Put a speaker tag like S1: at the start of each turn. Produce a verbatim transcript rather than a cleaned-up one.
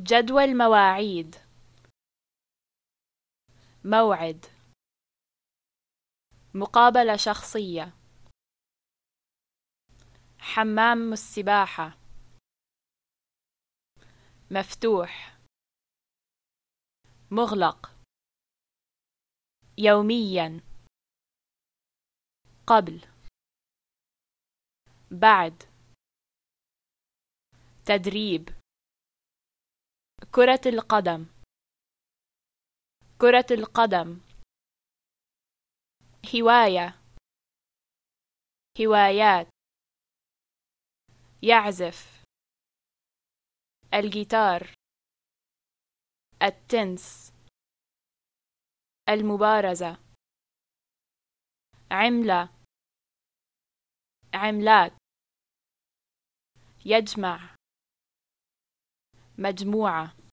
S1: جدول مواعيد. موعد. مقابلة شخصية. حمام السباحة. مفتوح. مغلق. يوميا. قبل. بعد. تدريب. كرة القدم. كرة القدم. هواية. هوايات. يعزف. الجيتار. التنس. المبارزة. عملة. عملات. يجمع. مجموعة.